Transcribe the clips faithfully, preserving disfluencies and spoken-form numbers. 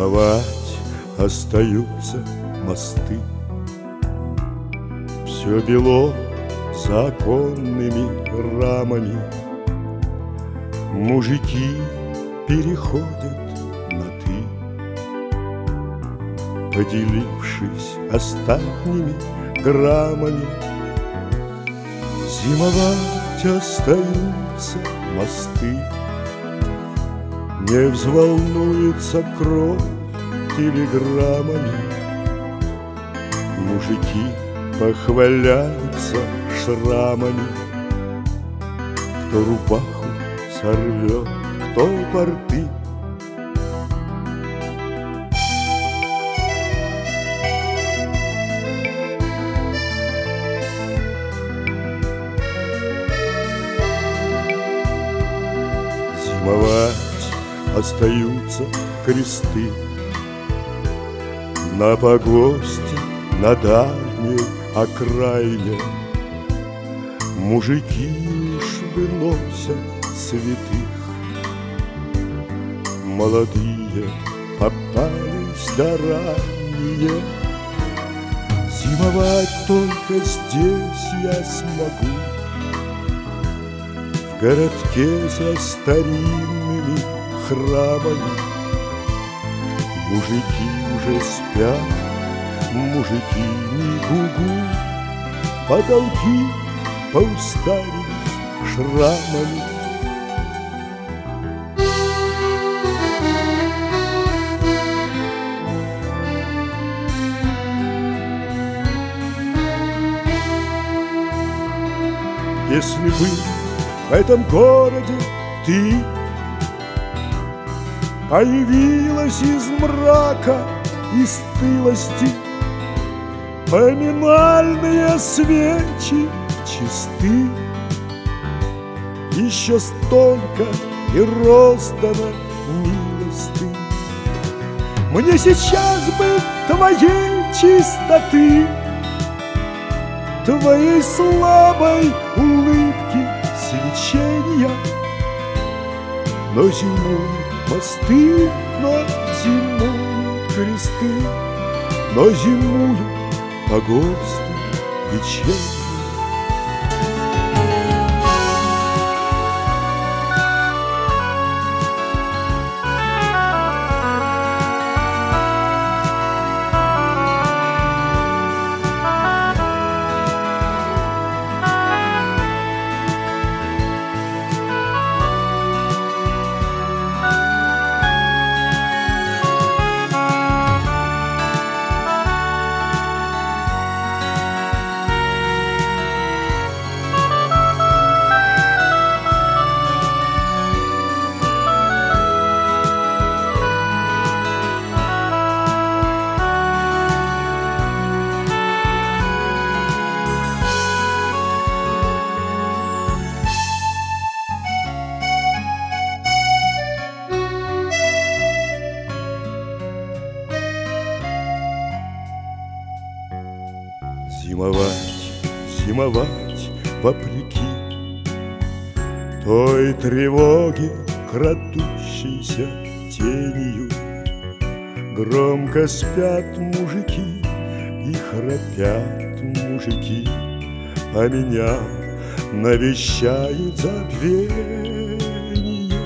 Зимовать остаются мосты, все бело за оконными рамами. Мужики переходят на «ты», поделившись остатними граммами. Зимовать остаются мосты, не взволнуется кровь телеграммами. Мужики похваляются шрамами. Кто рубаху сорвет, кто порты. Зимовать остаются кресты на погосте, на дальней окраине. Мужики уж выносят святых, молодые попались да ранние. Зимовать только здесь я смогу, в городке за старинными храмами. Мужики уже спят, мужики не гугу, потолки поуставились шрамами. Если бы в этом городе ты появилась из мрака и стылости, поминальные свечи чисты, еще столько и роздано милости. Мне сейчас бы твоей чистоты, твоей слабой улыбки, свечения. Но зимуют мосты, но зимуют кресты, но зимуют погосты вечерние. Зимовать, зимовать вопреки той тревоги, крадущейся тенью. Громко спят мужики и храпят мужики, а меня навещает забвение.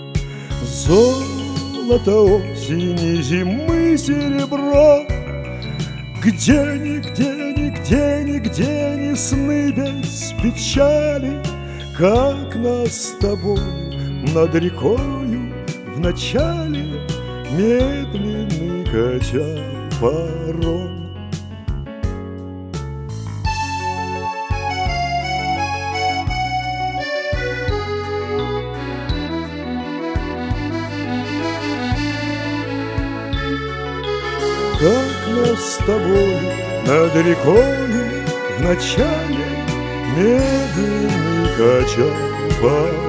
Золото осени, зимы серебро, где нигде, нигде, нигде не сны без печали, как нас с тобою над рекою в начале медленный качал паром. Как нас с тобою над рекою в начале медленный качал паром.